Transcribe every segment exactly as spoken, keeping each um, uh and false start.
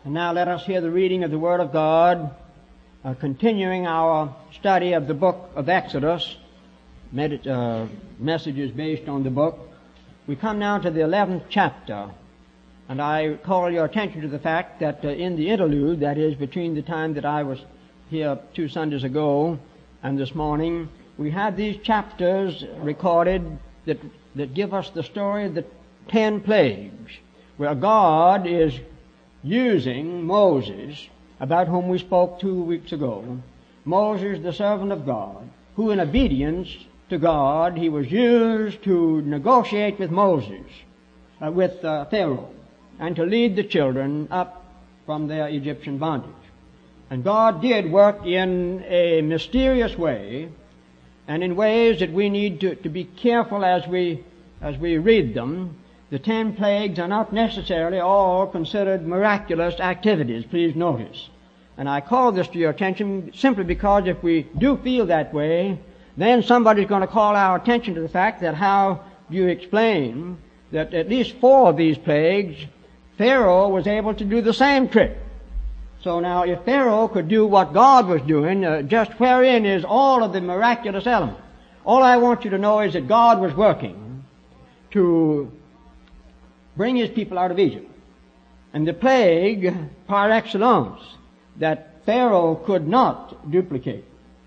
And now let us hear the reading of the Word of God, uh, continuing our study of the book of Exodus, medit- uh, messages based on the book. We come now to the eleventh chapter, and I call your attention to the fact that uh, in the interlude, that is, between the time that I was here two Sundays ago and this morning, we have these chapters recorded that, that give us the story of the ten plagues, where God is using Moses, about whom we spoke two weeks ago. Moses, the servant of God, who in obedience to God, he was used to negotiate with Moses, uh, with uh, Pharaoh, and to lead the children up from their Egyptian bondage. And God did work in a mysterious way, and in ways that we need to, to be careful as we as we read them. The ten plagues are not necessarily all considered miraculous activities, please notice. And I call this to your attention simply because if we do feel that way, then somebody's going to call our attention to the fact that how do you explain that at least four of these plagues, Pharaoh was able to do the same trick. So now if Pharaoh could do what God was doing, uh, just wherein is all of the miraculous element? All I want you to know is that God was working to bring his people out of Egypt. And the plague par excellence that Pharaoh could not duplicate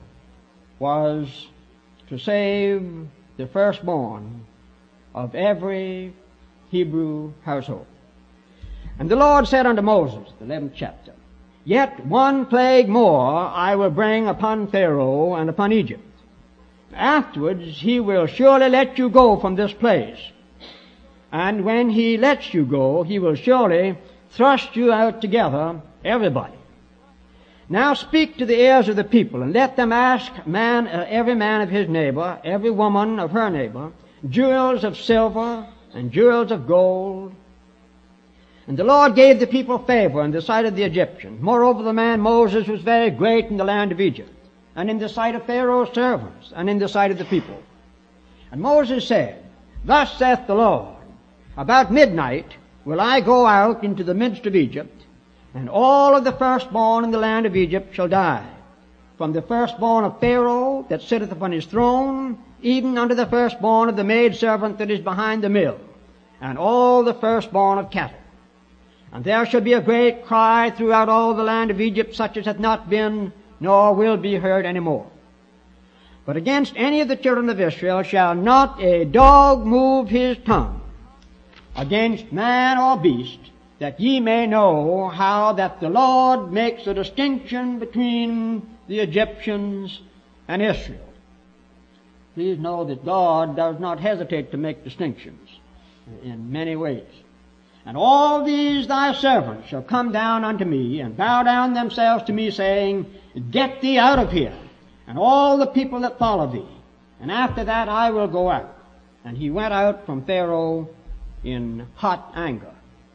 was to save the firstborn of every Hebrew household. And the Lord said unto Moses, the eleventh chapter, Yet one plague more I will bring upon Pharaoh and upon Egypt. Afterwards he will surely let you go from this place. And when he lets you go, he will surely thrust you out together, everybody. Now speak to the ears of the people, and let them ask man, uh, every man of his neighbor, every woman of her neighbor, jewels of silver and jewels of gold. And the Lord gave the people favor in the sight of the Egyptians. Moreover, the man Moses was very great in the land of Egypt, and in the sight of Pharaoh's servants, and in the sight of the people. And Moses said, Thus saith the Lord, About midnight will I go out into the midst of Egypt, and all of the firstborn in the land of Egypt shall die, from the firstborn of Pharaoh that sitteth upon his throne, even unto the firstborn of the maidservant that is behind the mill, and all the firstborn of cattle. And there shall be a great cry throughout all the land of Egypt, such as hath not been, nor will be heard any more. But against any of the children of Israel shall not a dog move his tongue, against man or beast, that ye may know how that the Lord makes a distinction between the Egyptians and Israel. Please know that God does not hesitate to make distinctions in many ways. And all these thy servants shall come down unto me, and bow down themselves to me, saying, Get thee out of here, and all the people that follow thee. And after that I will go out. And he went out from Pharaoh in hot anger.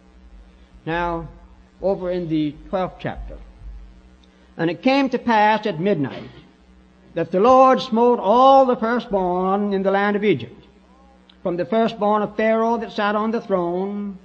Now, over in the twelfth chapter. And it came to pass at midnight that the Lord smote all the firstborn in the land of Egypt, from the firstborn of Pharaoh that sat on the throne,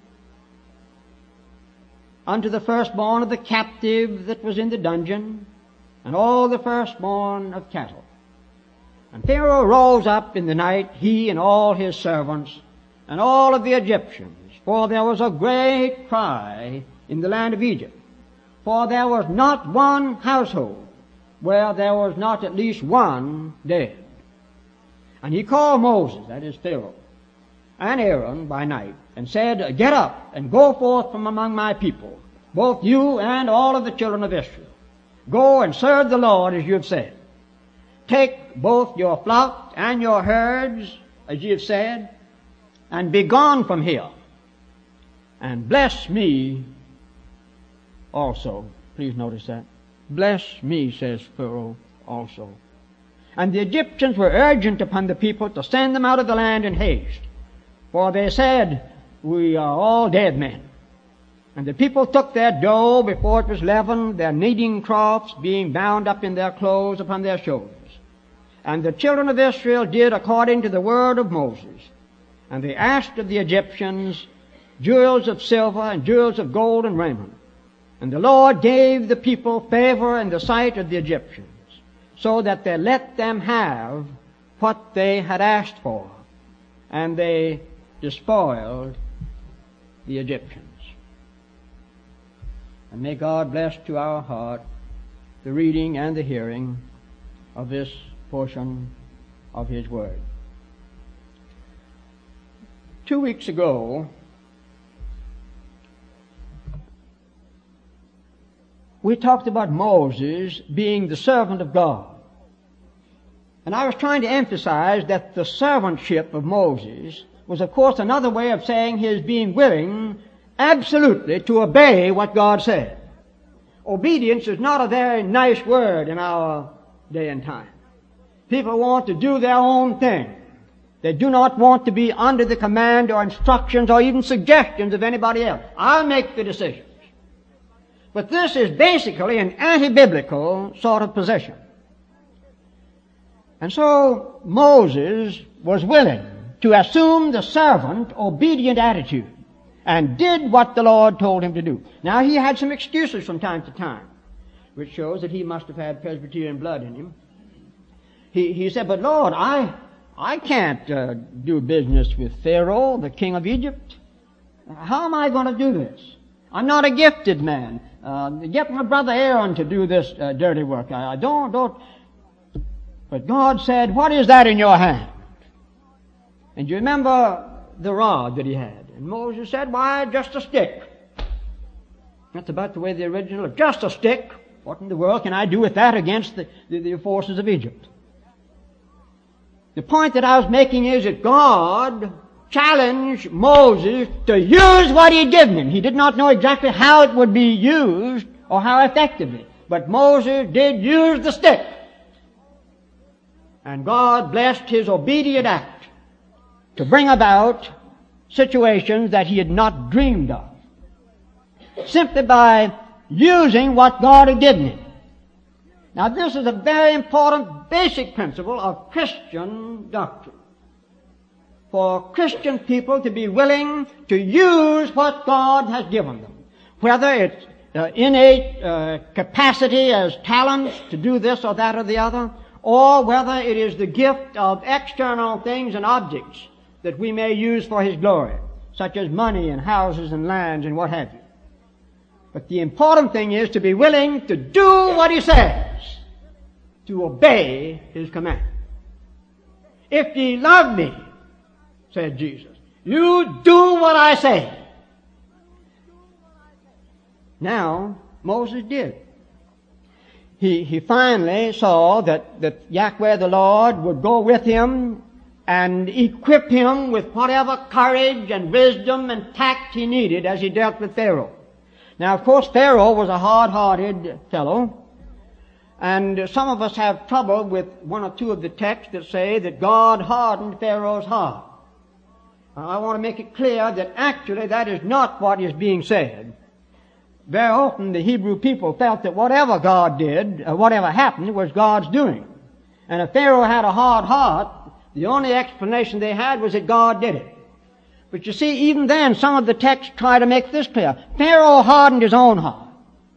unto the firstborn of the captive that was in the dungeon, and all the firstborn of cattle. And Pharaoh rose up in the night, he and all his servants, and all of the Egyptians, for there was a great cry in the land of Egypt, for there was not one household where there was not at least one dead. And he called Moses, that is Pharaoh, and Aaron by night, and said, Get up and go forth from among my people, both you and all of the children of Israel. Go and serve the Lord as you have said. Take both your flock and your herds, as you have said, and be gone from here, and bless me also. Please notice that. Bless me, says Pharaoh also. And the Egyptians were urgent upon the people to send them out of the land in haste, for they said, We are all dead men. And the people took their dough before it was leavened, their kneading troughs being bound up in their clothes upon their shoulders. And the children of Israel did according to the word of Moses. And they asked of the Egyptians jewels of silver and jewels of gold and raiment. And the Lord gave the people favor in the sight of the Egyptians, so that they let them have what they had asked for, and they despoiled the Egyptians. And may God bless to our heart the reading and the hearing of this portion of His Word. Two weeks ago, we talked about Moses being the servant of God. And I was trying to emphasize that the servantship of Moses was, of course, another way of saying his being willing absolutely to obey what God said. Obedience is not a very nice word in our day and time. People want to do their own thing. They do not want to be under the command or instructions or even suggestions of anybody else. I'll make the decisions. But this is basically an anti-biblical sort of position. And so Moses was willing to assume the servant, obedient attitude, and did what the Lord told him to do. Now, he had some excuses from time to time, which shows that he must have had Presbyterian blood in him. He, he said, but Lord, I, I can't uh, do business with Pharaoh, the king of Egypt. How am I going to do this? I'm not a gifted man. Uh, get my brother Aaron to do this uh, dirty work. I, I don't, don't. But God said, what is that in your hand? And you remember the rod that he had. And Moses said, why, just a stick. That's about the way the original, just a stick. What in the world can I do with that against the, the, the forces of Egypt? The point that I was making is that God challenged Moses to use what he had given him. He did not know exactly how it would be used or how effectively. But Moses did use the stick. And God blessed his obedient act to bring about situations that he had not dreamed of, simply by using what God had given him. Now, this is a very important basic principle of Christian doctrine. For Christian people to be willing to use what God has given them, whether it's uh, innate uh, capacity as talents to do this or that or the other, or whether it is the gift of external things and objects that we may use for His glory, such as money and houses and lands and what have you. But the important thing is to be willing to do what He says, to obey His command. If ye love me, said Jesus, you do what I say. Now, Moses did. He, he finally saw that, that Yahweh the Lord would go with him and equip him with whatever courage and wisdom and tact he needed as he dealt with Pharaoh. Now, of course, Pharaoh was a hard-hearted fellow, and some of us have trouble with one or two of the texts that say that God hardened Pharaoh's heart. I want to make it clear that actually that is not what is being said. Very often the Hebrew people felt that whatever God did, or whatever happened, was God's doing. And if Pharaoh had a hard heart, the only explanation they had was that God did it. But you see, even then, some of the texts try to make this clear. Pharaoh hardened his own heart.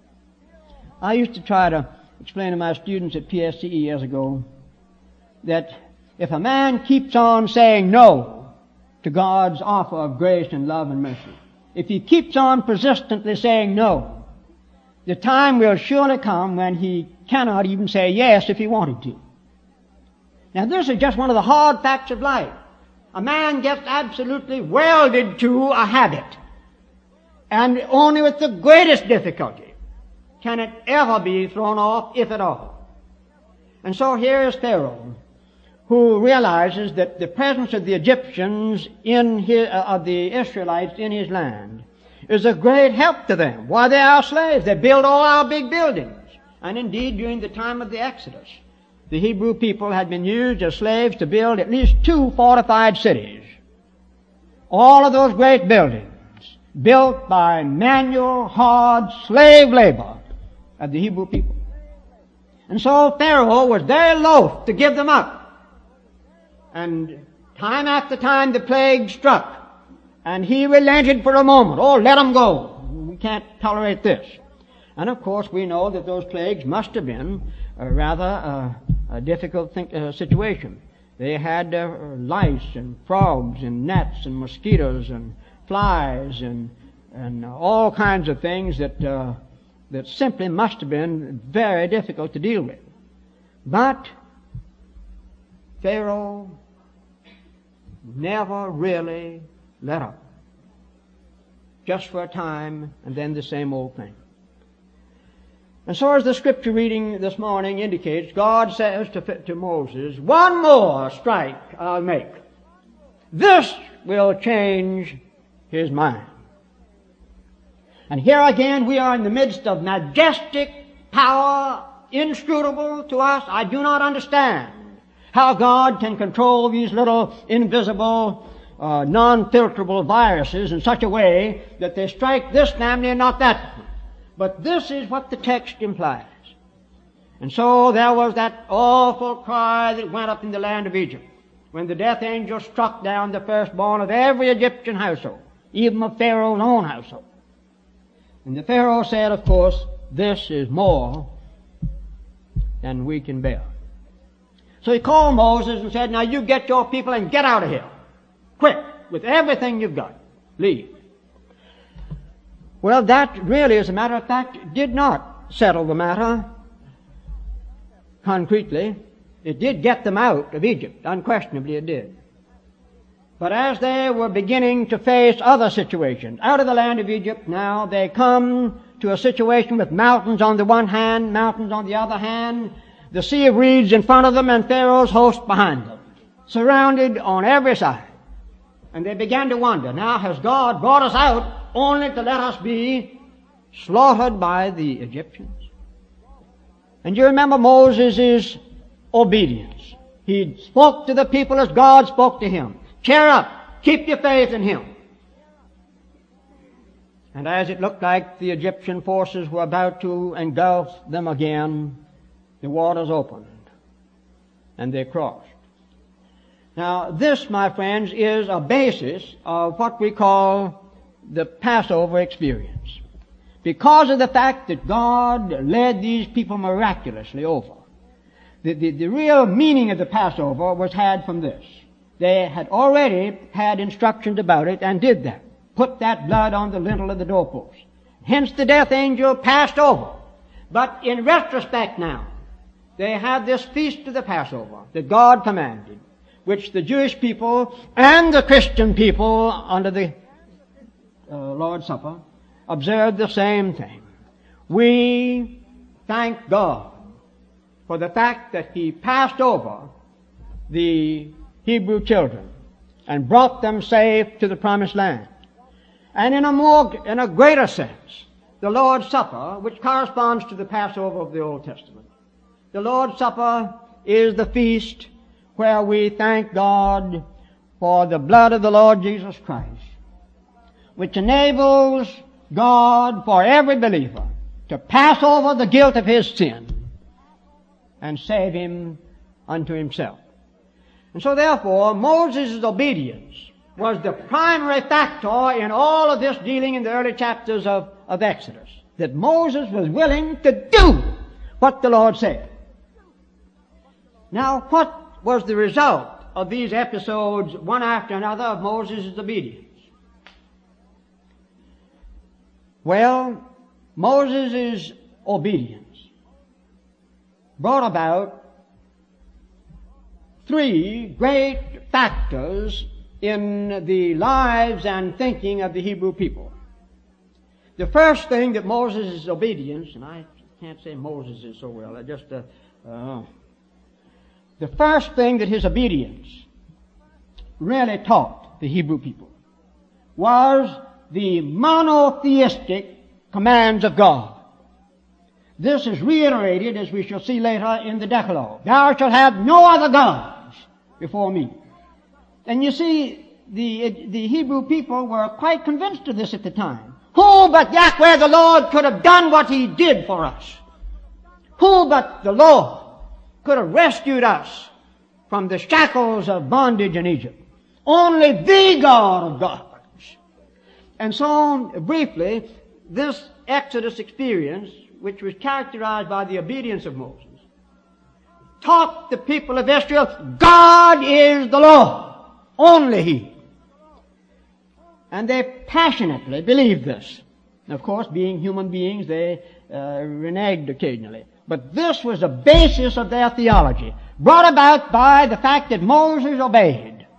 I used to try to explain to my students at P S C E years ago that if a man keeps on saying no to God's offer of grace and love and mercy, if he keeps on persistently saying no, the time will surely come when he cannot even say yes if he wanted to. Now, this is just one of the hard facts of life. A man gets absolutely welded to a habit, and only with the greatest difficulty can it ever be thrown off, if at all. And so here is Pharaoh, who realizes that the presence of the Egyptians in his, uh, of the Israelites in his land is a great help to them. Why, they are slaves. They build all our big buildings. And indeed, during the time of the Exodus, the Hebrew people had been used as slaves to build at least two fortified cities. All of those great buildings built by manual, hard slave labor of the Hebrew people. And so Pharaoh was very loath to give them up. And time after time the plague struck, and he relented for a moment. Oh, let them go. We can't tolerate this. And of course we know that those plagues must have been a rather uh, a difficult thing, uh, situation. They had uh, lice and frogs and gnats and mosquitoes and flies and and uh, all kinds of things that uh, that simply must have been very difficult to deal with. But Pharaoh never really let up. Just for a time, and then the same old thing. And so as the scripture reading this morning indicates, God says to, to Moses, one more strike I'll make. This will change his mind. And here again we are in the midst of majestic power, inscrutable to us. I do not understand how God can control these little invisible, uh, non-filterable viruses in such a way that they strike this family and not that one. But this is what the text implies. And so there was that awful cry that went up in the land of Egypt when the death angel struck down the firstborn of every Egyptian household, even of Pharaoh's own household. And the Pharaoh said, of course, this is more than we can bear. So he called Moses and said, now you get your people and get out of here. Quick, with everything you've got. Leave. Well, that really, as a matter of fact, did not settle the matter concretely. It did get them out of Egypt. Unquestionably it did. But as they were beginning to face other situations, out of the land of Egypt now, they come to a situation with mountains on the one hand, mountains on the other hand, the sea of reeds in front of them, and Pharaoh's host behind them, surrounded on every side. And they began to wonder, now has God brought us out only to let us be slaughtered by the Egyptians? And you remember Moses' obedience. He spoke to the people as God spoke to him. Cheer up. Keep your faith in him. And as it looked like the Egyptian forces were about to engulf them again, the waters opened and they crossed. Now this, my friends, is a basis of what we call the Passover experience. Because of the fact that God led these people miraculously over. The, the, the real meaning of the Passover was had from this. They had already had instructions about it and did that. Put that blood on the lintel of the doorpost. Hence the death angel passed over. But in retrospect now, they have this feast of the Passover that God commanded, which the Jewish people and the Christian people under the uh, Lord's Supper observed the same thing. We thank God for the fact that He passed over the Hebrew children and brought them safe to the promised land. And in a more, in a greater sense, the Lord's Supper, which corresponds to the Passover of the Old Testament. The Lord's Supper is the feast where we thank God for the blood of the Lord Jesus Christ, which enables God for every believer to pass over the guilt of his sin and save him unto himself. And so therefore, Moses' obedience was the primary factor in all of this dealing in the early chapters of, of Exodus. That Moses was willing to do what the Lord said. Now, what was the result of these episodes, one after another, of Moses' obedience? Well, Moses' obedience brought about three great factors in the lives and thinking of the Hebrew people. The first thing that Moses' obedience, and I can't say Moses is so well, I just, uh, uh, the first thing that his obedience really taught the Hebrew people was the monotheistic commands of God. This is reiterated, as we shall see later, in the Decalogue. Thou shalt have no other gods before me. And you see, the, the Hebrew people were quite convinced of this at the time. Who but Yahweh the Lord could have done what He did for us? Who but the Lord could have rescued us from the shackles of bondage in Egypt? Only the God of gods. And so, briefly, this Exodus experience, which was characterized by the obedience of Moses, taught the people of Israel, God is the Lord, only He. And they passionately believed this. And of course, being human beings, they uh, reneged occasionally. But this was the basis of their theology, brought about by the fact that Moses obeyed.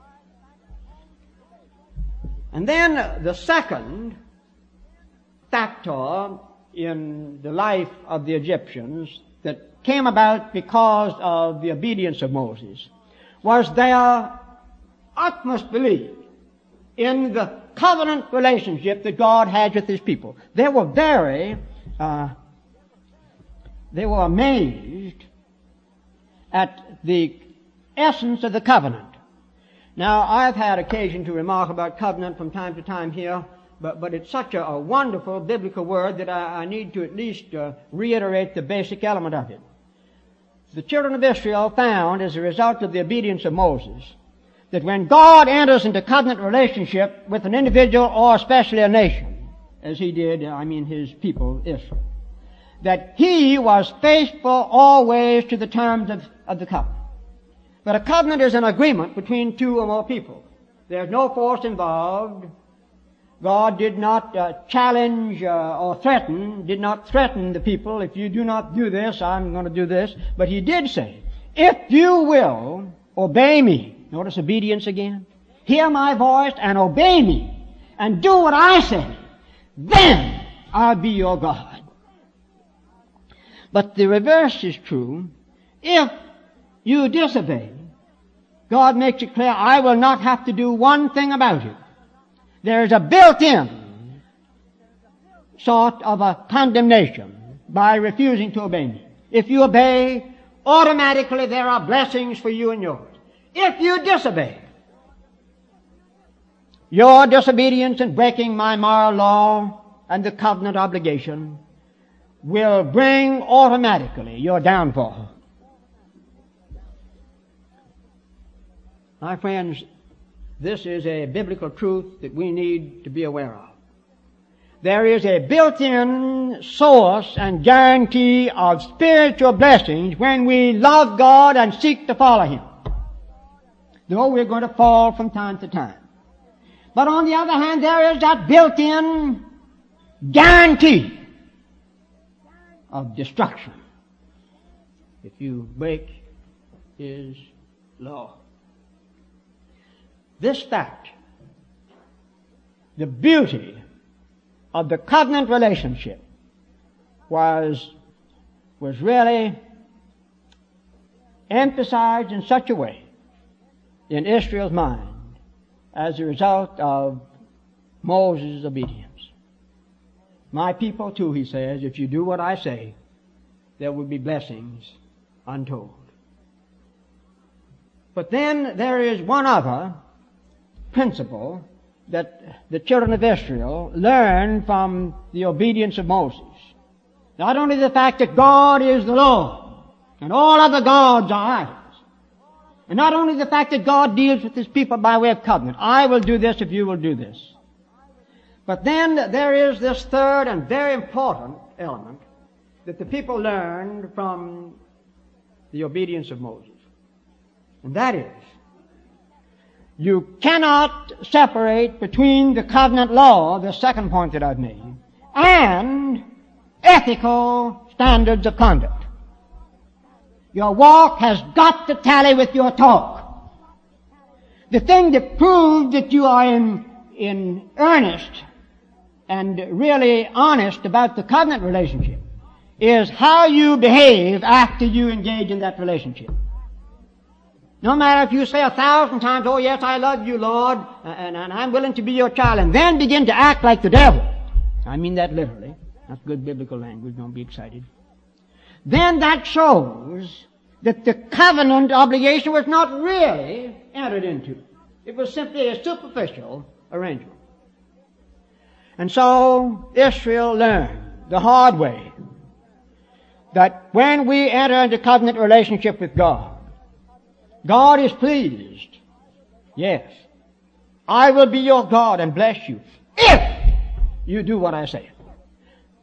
And then the second factor in the life of the Egyptians that came about because of the obedience of Moses was their utmost belief in the covenant relationship that God had with His people. They were very, uh, they were amazed at the essence of the covenant. Now, I've had occasion to remark about covenant from time to time here, but, but it's such a, a wonderful biblical word that I, I need to at least uh, reiterate the basic element of it. The children of Israel found, as a result of the obedience of Moses, that when God enters into covenant relationship with an individual or especially a nation, as He did, I mean His people, Israel, that He was faithful always to the terms of, of the covenant. But a covenant is an agreement between two or more people. There's no force involved. God did not uh, challenge uh, or threaten, did not threaten the people, if you do not do this, I'm going to do this. But He did say, if you will obey me, notice obedience again, hear my voice and obey me, and do what I say, then I'll be your God. But the reverse is true. If you disobey, God makes it clear, I will not have to do one thing about it. There is a built-in sort of a condemnation by refusing to obey me. If you obey, automatically there are blessings for you and yours. If you disobey, your disobedience in breaking my moral law and the covenant obligation will bring automatically your downfall. My friends, this is a biblical truth that we need to be aware of. There is a built-in source and guarantee of spiritual blessings when we love God and seek to follow Him, though we're going to fall from time to time. But on the other hand, there is that built-in guarantee of destruction if you break His law. This fact, the beauty of the covenant relationship was, was really emphasized in such a way in Israel's mind as a result of Moses' obedience. My people too, he says, if you do what I say, there will be blessings untold. But then there is one other principle that the children of Israel learned from the obedience of Moses. Not only the fact that God is the Lord and all other gods are idols, and not only the fact that God deals with His people by way of covenant. I will do this if you will do this. But then there is this third and very important element that the people learned from the obedience of Moses. And that is, you cannot separate between the covenant law, the second point that I've made, and ethical standards of conduct. Your walk has got to tally with your talk. The thing that proves that you are in, in earnest and really honest about the covenant relationship is how you behave after you engage in that relationship. No matter if you say a thousand times, oh yes, I love you, Lord, and, and I'm willing to be your child, and then begin to act like the devil. I mean that literally. That's good biblical language. Don't be excited. Then that shows that the covenant obligation was not really entered into. It was simply a superficial arrangement. And so Israel learned the hard way that when we enter into covenant relationship with God, God is pleased. Yes. I will be your God and bless you if you do what I say.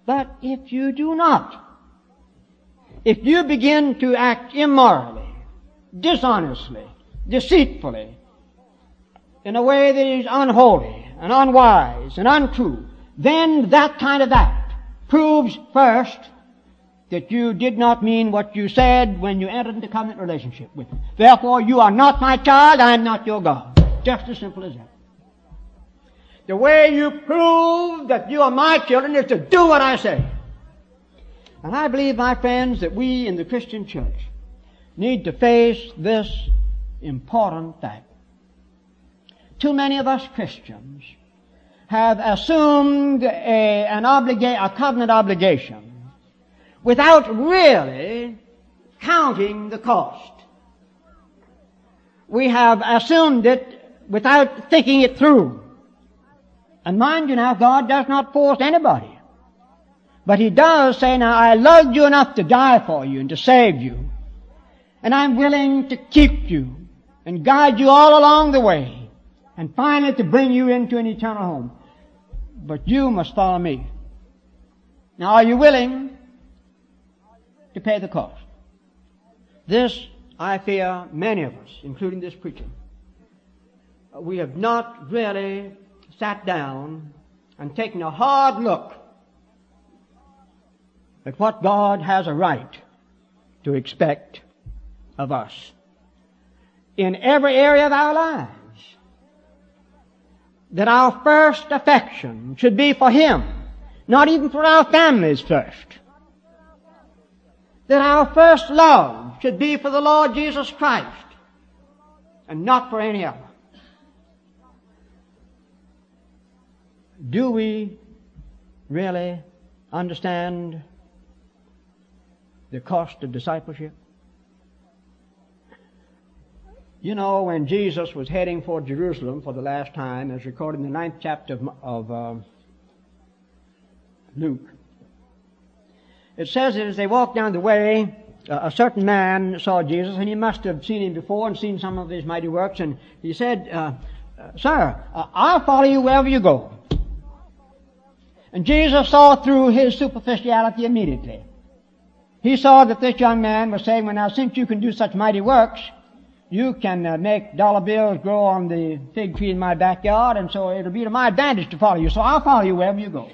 But if you do not, if you begin to act immorally, dishonestly, deceitfully, in a way that is unholy and unwise and untrue, then that kind of act proves first that you did not mean what you said when you entered into covenant relationship with me. Therefore, you are not my child, I am not your God. Just as simple as that. The way you prove that you are my children is to do what I say. And I believe, my friends, that we in the Christian church need to face this important fact. Too many of us Christians have assumed a, an obliga- a covenant obligation without really counting the cost. We have assumed it without thinking it through. And mind you now, God does not force anybody. But He does say, now, I loved you enough to die for you and to save you. And I'm willing to keep you and guide you all along the way. And finally to bring you into an eternal home. But you must follow me. Now, are you willing to pay the cost? This, I fear, many of us, including this preacher, we have not really sat down and taken a hard look at what God has a right to expect of us in every area of our lives. That our first affection should be for Him, not even for our families first. That our first love should be for the Lord Jesus Christ and not for any other. Do we really understand the cost of discipleship? You know, when Jesus was heading for Jerusalem for the last time, as recorded in the ninth chapter of, of uh, Luke, it says that as they walked down the way, uh, a certain man saw Jesus, and he must have seen Him before and seen some of His mighty works, and he said, uh, uh, Sir, uh, I'll follow you wherever you go. And Jesus saw through his superficiality immediately. He saw that this young man was saying, well, now, since you can do such mighty works, you can uh, make dollar bills grow on the fig tree in my backyard, and so it'll be to my advantage to follow you. So I'll follow you wherever you go.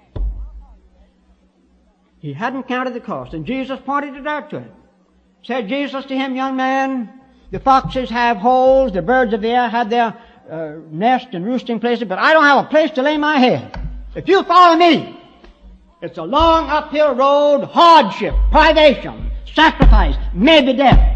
He hadn't counted the cost, and Jesus pointed it out to him. Said Jesus to him, young man, the foxes have holes, the birds of the air have their uh, nest and roosting places, but I don't have a place to lay my head. If you follow me, it's a long uphill road, hardship, privation, sacrifice, maybe death.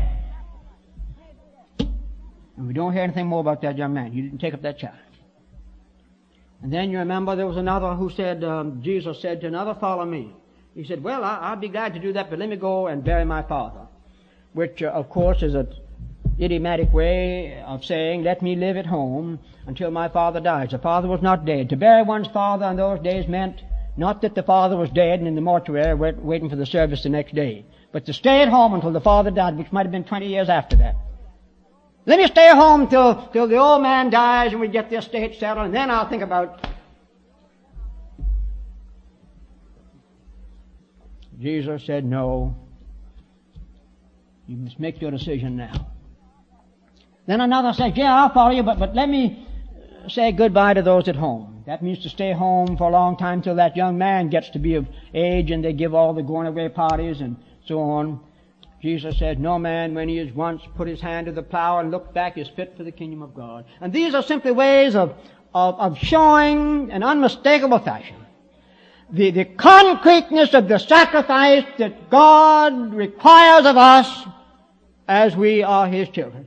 And we don't hear anything more about that young man. He didn't take up that challenge. And then you remember there was another who said, um, Jesus said to another, follow me. He said, well, I, I'll be glad to do that, but let me go and bury my father. Which, uh, of course, is an idiomatic way of saying, let me live at home until my father dies. The father was not dead. To bury one's father in those days meant not that the father was dead and in the mortuary wait, waiting for the service the next day, but to stay at home until the father died, which might have been twenty years after that. Let me stay at home till, till the old man dies and we get the estate settled, and then I'll think about... Jesus said, no. You must make your decision now. Then another said, yeah, I'll follow you, but, but let me say goodbye to those at home. That means to stay home for a long time till that young man gets to be of age and they give all the going away parties and so on. Jesus said, no man, when he has once put his hand to the plow and looked back, is fit for the kingdom of God. And these are simply ways of, of, of showing in unmistakable fashion the, the concreteness of the sacrifice that God requires of us as we are His children.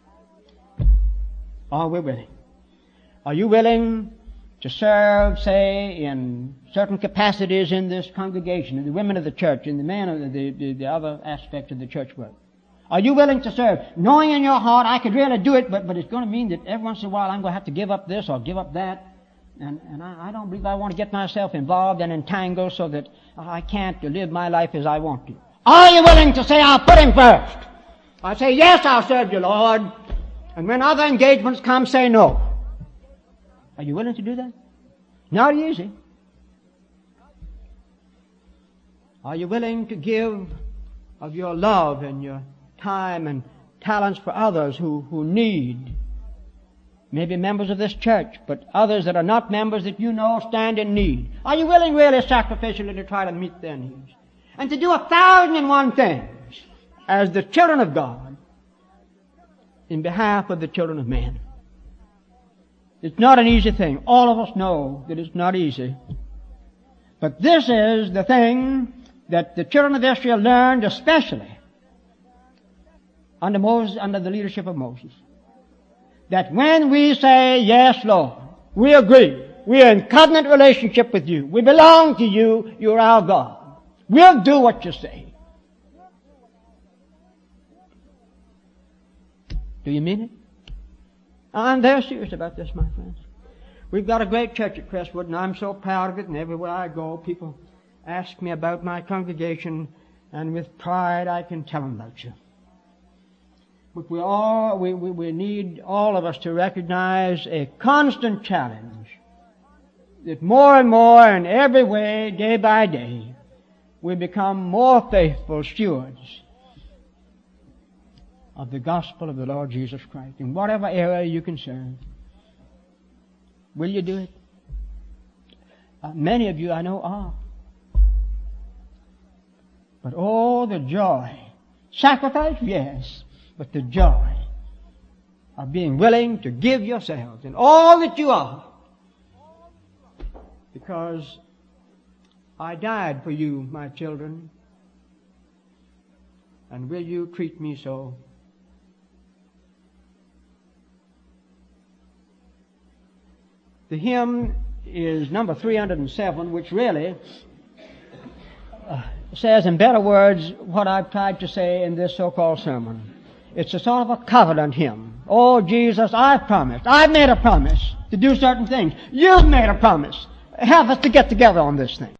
Are we willing? Are you willing to serve, say, in certain capacities in this congregation, in the women of the church, in the men of the, the, the other aspects of the church work? Are you willing to serve, knowing in your heart, I could really do it, but, but it's going to mean that every once in a while I'm going to have to give up this or give up that, and, and I, I don't believe I want to get myself involved and entangled so that I can't live my life as I want to. Are you willing to say, I'll put Him first? I say, yes, I'll serve you, Lord. And when other engagements come, say no. Are you willing to do that? Not easy. Are you willing to give of your love and your time and talents for others who, who need? Maybe members of this church, but others that are not members that you know stand in need. Are you willing really sacrificially to try to meet their needs? And to do a thousand and one things as the children of God in behalf of the children of men. It's not an easy thing. All of us know that it's not easy. But this is the thing that the children of Israel learned especially under Moses, under the leadership of Moses. That when we say, yes, Lord, we agree, we are in covenant relationship with you, we belong to you, you're our God, we'll do what you say. Do you mean it? I'm very serious about this, my friends. We've got a great church at Crestwood, and I'm so proud of it, and everywhere I go, people ask me about my congregation, and with pride I can tell them about you. But we all, we, we, we need all of us to recognize a constant challenge that more and more in every way, day by day, we become more faithful stewards of the gospel of the Lord Jesus Christ in whatever area you can serve. Will you do it? Uh, many of you I know are. But oh, the joy. Sacrifice, yes. But the joy of being willing to give yourselves and all that you are. Because I died for you, my children. And will you treat me so? The hymn is number three hundred seven, which really uh, says in better words what I've tried to say in this so-called sermon. It's a sort of a covenant hymn. Oh, Jesus, I've promised. I've made a promise to do certain things. You've made a promise. Help us to get together on this thing.